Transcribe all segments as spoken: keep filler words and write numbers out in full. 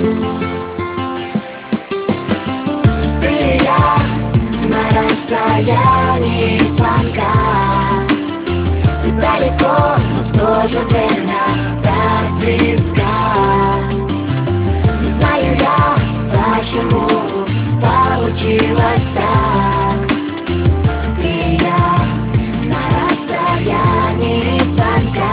Ты и я на расстоянии звонка, далеко, но в то же время так близко. Не знаю я, почему получилось так. Ты и я на расстоянии звонка.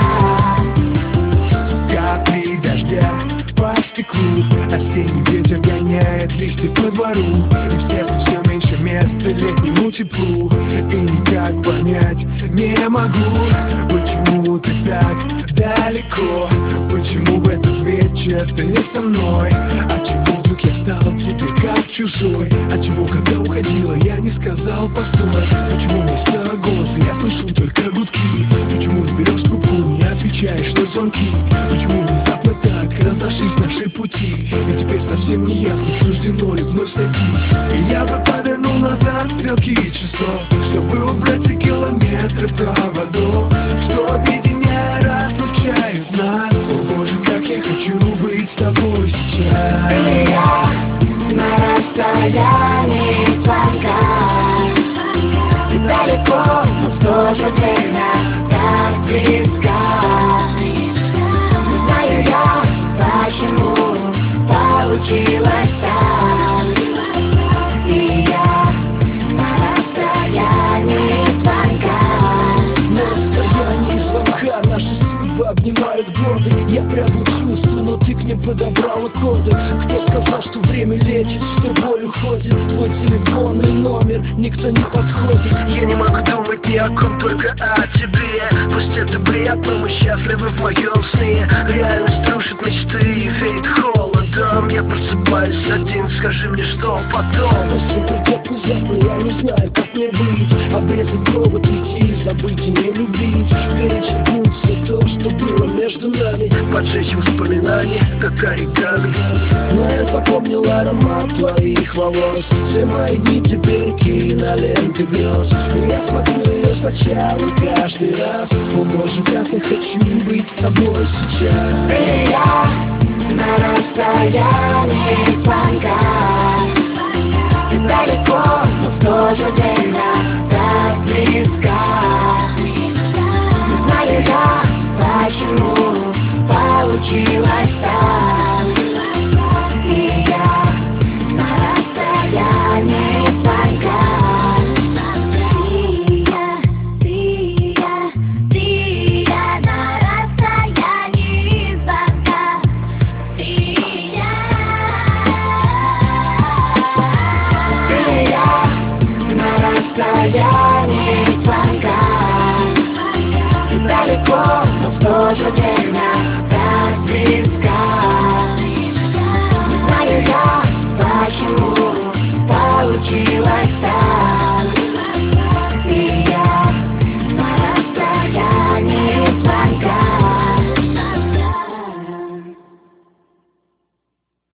Капли дождя по стеклу, осенний ветер гоняет листья по двору, и в сердце все меньше места летнему теплу. И никак понять не могу, почему ты так далеко, почему в этот вечер ты не со мной. Отчего вдруг я стал тебе как чужой? Отчего, когда уходила, я не сказал постой? Почему вместо голоса я слышу только гудки? Почему не берешь трубку, не отвечаешь на звонки? Почему внезапно так разошлись наши пути? И теперь совсем не ясно, суждено ли вновь сойтись. И я бы повернул назад стрелки часов, чтобы убрать все километры проводов, что объединяя разлучают нас. О боже, как я хочу быть с тобой сейчас. Ты и я на расстоянии звонка, далеко, но в то же время так близко. Не знаю я, почему получилось так. Ты и я на расстоянии звонка. На расстоянии звонка наша судьба обнимает годы. Я прятал чувства, но ты к ним подобрала коды. Кто сказал, что время лечит, что боль уходит? Твой телефонный номер никто не подходит. Я не могу думать ни о ком, только о тебе. Пусть это бред, но мы счастливы в моем сне. Реальность рушит мечты и веет холодом. Я просыпаюсь один, скажи мне, что потом? Если придет внезапно, я не знаю, как мне быть. Обрезать провод, уйти, забыть и не любить. Перечеркнуть все то, что было между нами. Поджечь воспоминания, как оригами. Но я запомнил аромат твоих волос. Все мои дни теперь киноленты грез. И я смотрю ее сначала каждый раз. О боже, как я хочу быть с тобой сейчас. Ты и я на расстоянии звонка, далеко, но в то же время так близко. Не знаю я, почему получилось так. Ты и я на расстоянии звонка. Ты и я, ты и я, ты и я на расстоянии звонка. Ты и я. Ты и я на расстоянии звонка, далеко, но в то же время